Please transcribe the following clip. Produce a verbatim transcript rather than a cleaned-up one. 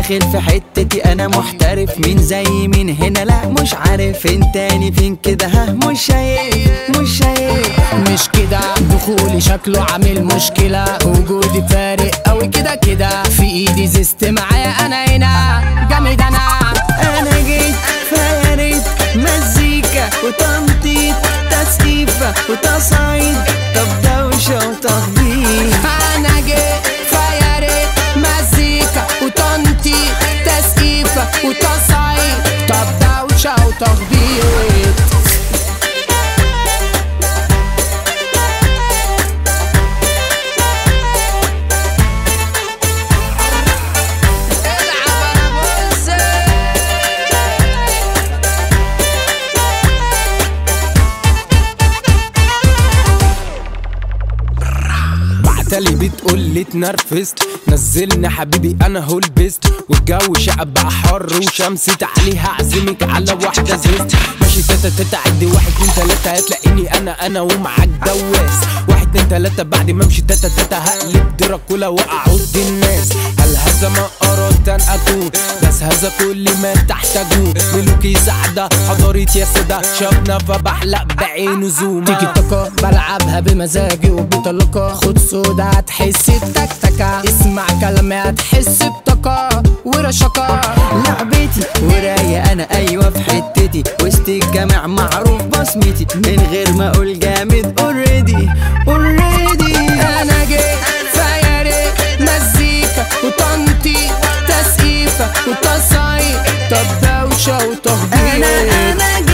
داخل في حتتي انا محترف، مين زي مين هنا لا مش عارف، انتاني فين كده ها مش شايف مش شايف. مش كده دخولي شكله عامل مشكلة، وجودي فارق اوي كده كده، في ايدي زيست معايا انا هنا جامد انا. انا جيت فياريت مزيكا وتنطيط تسقيفة وتصعيد، طب دوشة وتخبيط. انا جيت فياريت مزيكا وتنطيط تسقيفة وتصعيد، طب دوشة وتخبيط. تالي بتقولي اتنرفزت، نزلني حبيبي انا هو لبست، والجو شقب بقى حر وشمس، تعالي هعزمك على واحدة زيست. ماشي تاتا تاتا عدي واحد اتنين تلاتة، هتلاقيني انا انا ومعاك دواس. واحد اتنين تلاتة بعد ما امشي تاتا تاتا هقلب دراكولا واعود الناس. هل هذا ما اردت ان اكون؟ بس هذا كل ما تحتاجون، ملوكي سعدة حضاريت يا سادة، شافنا فبحلق بعينه زوما. تيجي تاكا بلعبها بمزاجي وبطلقة، خد سودا هتحس بتكتكة، اسمع كلامي هتحس بطاقة ورشاقة. لعبتي ورايا انا ايوه في حتتي، وسط الجامع معروف بصمتي، من غير ما اقول جامد اوريدي اوريدي. انا جيت فياريت مزيكا وتنطيط تسقيفة وتصعيد، طب دوشة وتخبيط. انا انا